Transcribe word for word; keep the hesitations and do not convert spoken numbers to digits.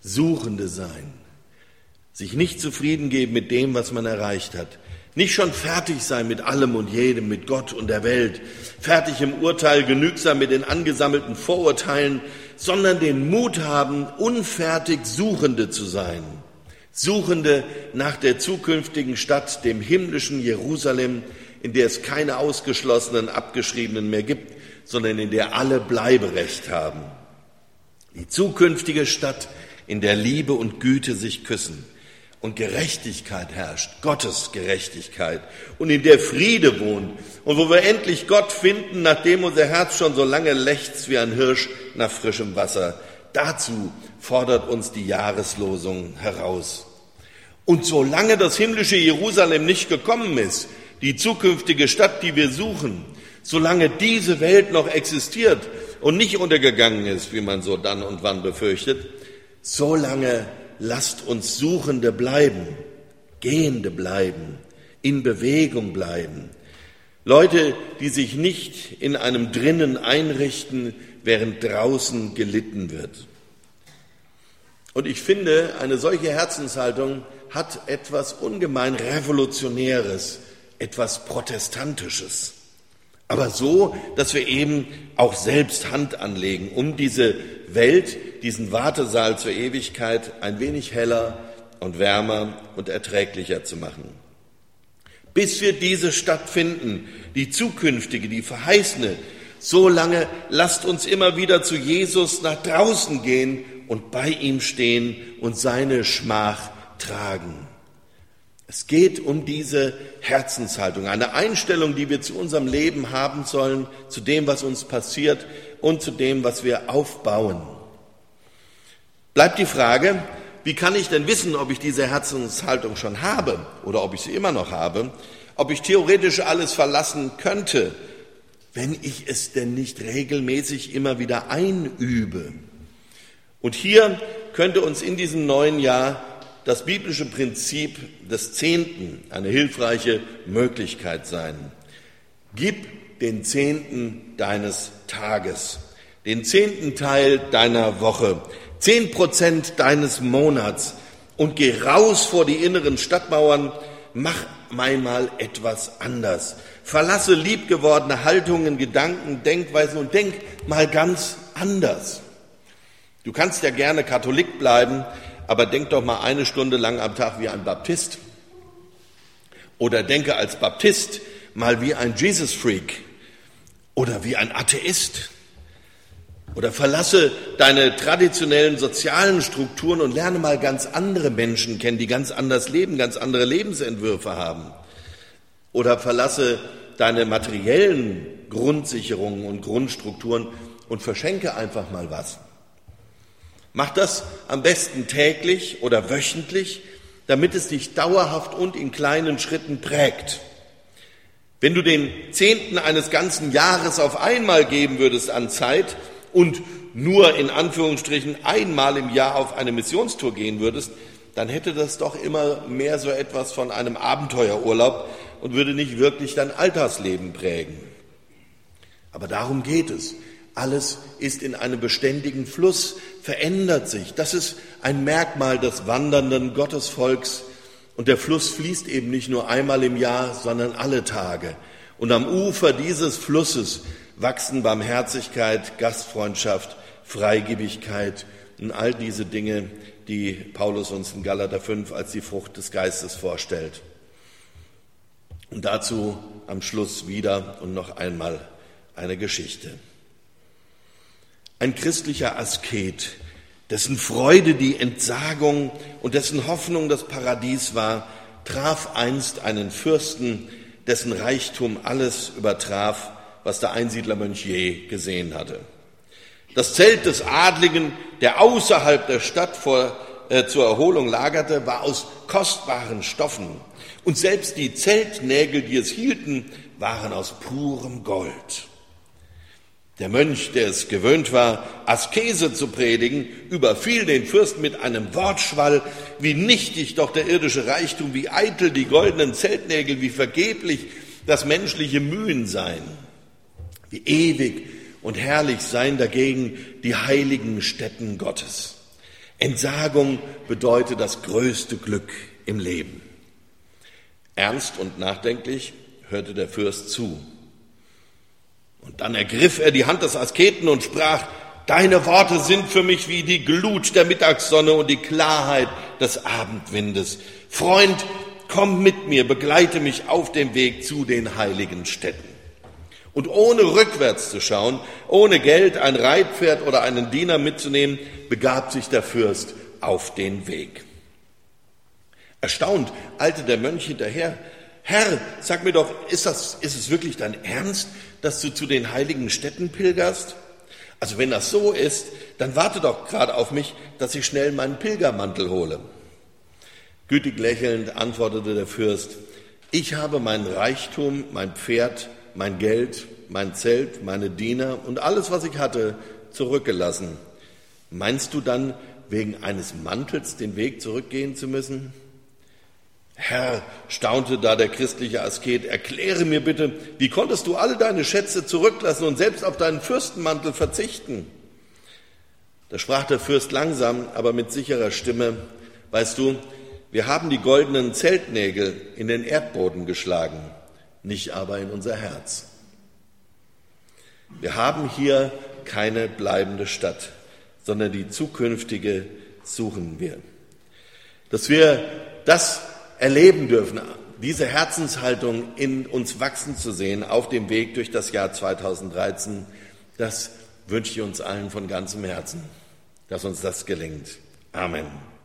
Suchende sein, sich nicht zufrieden geben mit dem, was man erreicht hat, nicht schon fertig sein mit allem und jedem, mit Gott und der Welt, fertig im Urteil, genügsam mit den angesammelten Vorurteilen, sondern den Mut haben, unfertig Suchende zu sein. Suchende nach der zukünftigen Stadt, dem himmlischen Jerusalem, in der es keine ausgeschlossenen, abgeschriebenen mehr gibt, sondern in der alle Bleiberecht haben. Die zukünftige Stadt, in der Liebe und Güte sich küssen und Gerechtigkeit herrscht, Gottes Gerechtigkeit, und in der Friede wohnt und wo wir endlich Gott finden, nachdem unser Herz schon so lange lechzt wie ein Hirsch nach frischem Wasser. Dazu fordert uns die Jahreslosung heraus. Und solange das himmlische Jerusalem nicht gekommen ist, die zukünftige Stadt, die wir suchen, solange diese Welt noch existiert und nicht untergegangen ist, wie man so dann und wann befürchtet, solange lasst uns Suchende bleiben, Gehende bleiben, in Bewegung bleiben. Leute, die sich nicht in einem Drinnen einrichten, während draußen gelitten wird. Und ich finde, eine solche Herzenshaltung hat etwas ungemein Revolutionäres, etwas Protestantisches. Aber so, dass wir eben auch selbst Hand anlegen, um diese Welt, diesen Wartesaal zur Ewigkeit ein wenig heller und wärmer und erträglicher zu machen. Bis wir diese Stadt finden, die zukünftige, die verheißene, so lange lasst uns immer wieder zu Jesus nach draußen gehen und bei ihm stehen und seine Schmach tragen. Es geht um diese Herzenshaltung, eine Einstellung, die wir zu unserem Leben haben sollen, zu dem, was uns passiert und zu dem, was wir aufbauen. Bleibt die Frage, wie kann ich denn wissen, ob ich diese Herzenshaltung schon habe oder ob ich sie immer noch habe, ob ich theoretisch alles verlassen könnte, wenn ich es denn nicht regelmäßig immer wieder einübe. Und hier könnte uns in diesem neuen Jahr das biblische Prinzip des Zehnten eine hilfreiche Möglichkeit sein. Gib den Zehnten deines Tages, den zehnten Teil deiner Woche, zehn Prozent deines Monats und geh raus vor die inneren Stadtmauern, mach einmal etwas anders. Verlasse liebgewordene Haltungen, Gedanken, Denkweisen und denk mal ganz anders. Du kannst ja gerne Katholik bleiben, aber denk doch mal eine Stunde lang am Tag wie ein Baptist. Oder denke als Baptist mal wie ein Jesus-Freak oder wie ein Atheist. Oder verlasse deine traditionellen sozialen Strukturen und lerne mal ganz andere Menschen kennen, die ganz anders leben, ganz andere Lebensentwürfe haben. Oder verlasse deine materiellen Grundsicherungen und Grundstrukturen und verschenke einfach mal was. Mach das am besten täglich oder wöchentlich, damit es dich dauerhaft und in kleinen Schritten prägt. Wenn du den Zehnten eines ganzen Jahres auf einmal geben würdest an Zeit und nur in Anführungsstrichen einmal im Jahr auf eine Missionstour gehen würdest, dann hätte das doch immer mehr so etwas von einem Abenteuerurlaub und würde nicht wirklich dein Alltagsleben prägen. Aber darum geht es. Alles ist in einem beständigen Fluss, verändert sich. Das ist ein Merkmal des wandernden Gottesvolks. Und der Fluss fließt eben nicht nur einmal im Jahr, sondern alle Tage. Und am Ufer dieses Flusses wachsen Barmherzigkeit, Gastfreundschaft, Freigebigkeit und all diese Dinge, die Paulus uns in Galater fünf als die Frucht des Geistes vorstellt. Und dazu am Schluss wieder und noch einmal eine Geschichte. Ein christlicher Asket, dessen Freude die Entsagung und dessen Hoffnung das Paradies war, traf einst einen Fürsten, dessen Reichtum alles übertraf, was der Einsiedlermönch je gesehen hatte. Das Zelt des Adligen, der außerhalb der Stadt vor, äh, zur Erholung lagerte, war aus kostbaren Stoffen. Und selbst die Zeltnägel, die es hielten, waren aus purem Gold. Der Mönch, der es gewöhnt war, Askese zu predigen, überfiel den Fürsten mit einem Wortschwall, wie nichtig doch der irdische Reichtum, wie eitel die goldenen Zeltnägel, wie vergeblich das menschliche Mühen seien. Wie ewig und herrlich seien dagegen die heiligen Stätten Gottes. Entsagung bedeutet das größte Glück im Leben. Ernst und nachdenklich hörte der Fürst zu. Und dann ergriff er die Hand des Asketen und sprach: Deine Worte sind für mich wie die Glut der Mittagssonne und die Klarheit des Abendwindes. Freund, komm mit mir, begleite mich auf dem Weg zu den heiligen Städten. Und ohne rückwärts zu schauen, ohne Geld, ein Reitpferd oder einen Diener mitzunehmen, begab sich der Fürst auf den Weg. Erstaunt eilte der Mönch hinterher. Herr, sag mir doch, ist das, ist es wirklich dein Ernst, dass du zu den heiligen Städten pilgerst? Also wenn das so ist, dann warte doch gerade auf mich, dass ich schnell meinen Pilgermantel hole. Gütig lächelnd antwortete der Fürst: Ich habe mein Reichtum, mein Pferd, mein Geld, mein Zelt, meine Diener und alles, was ich hatte, zurückgelassen. Meinst du dann, wegen eines Mantels den Weg zurückgehen zu müssen? Herr, staunte da der christliche Asket, erkläre mir bitte, wie konntest du alle deine Schätze zurücklassen und selbst auf deinen Fürstenmantel verzichten? Da sprach der Fürst langsam, aber mit sicherer Stimme: Weißt du, wir haben die goldenen Zeltnägel in den Erdboden geschlagen, nicht aber in unser Herz. Wir haben hier keine bleibende Stadt, sondern die zukünftige suchen wir. Dass wir das erleben dürfen, diese Herzenshaltung in uns wachsen zu sehen auf dem Weg durch das Jahr zweitausenddreizehn, das wünsche ich uns allen von ganzem Herzen, dass uns das gelingt. Amen.